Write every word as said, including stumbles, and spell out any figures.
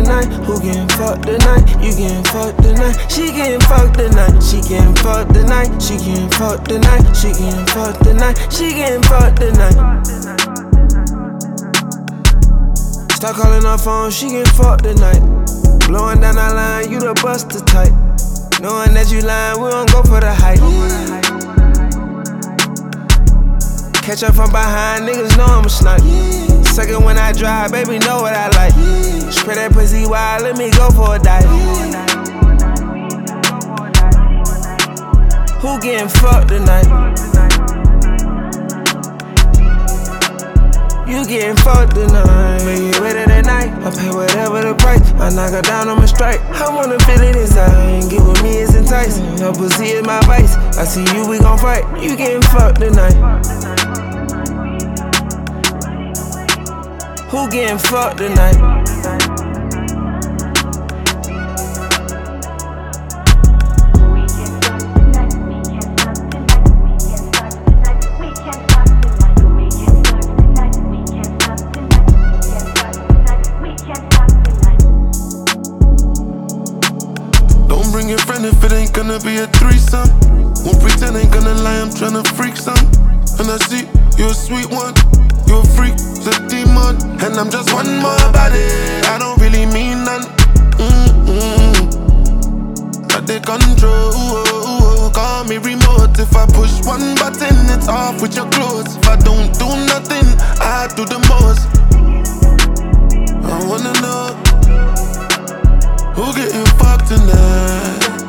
tonight? Who getting fucked tonight? You getting fucked tonight? She getting fucked tonight. She getting fucked tonight. She getting fucked tonight. She getting fucked tonight. She getting fucked tonight. Start calling her phone, she getting fucked tonight. Blowing down that line, you the buster type. Knowing that you lying, we don't go for the hype. Catch up from behind, niggas know I'm a snipe. Second when I drive, baby know what I like. Spray that pussy wild, let me go for a dive. Who getting fucked tonight? You getting fucked tonight. Make it better than night. I pay whatever the price. I knock her down on my strike. I wanna feel it inside. Get with me, it's enticing. Your pussy is my vice. I see you, we gon' fight. You getting fucked tonight. Who getting fucked tonight? Don't bring your friend if it ain't gonna be a threesome. Won't pretend ain't gonna lie, I'm tryna freak some. And I see you a sweet one, you a freak, the demon. And I'm just one more about it, I don't really mean none. Mm-mm. I take control, call me remote. If I push one button, it's off with your clothes. If I don't do nothing, I do the most. I wanna know who getting fucked tonight.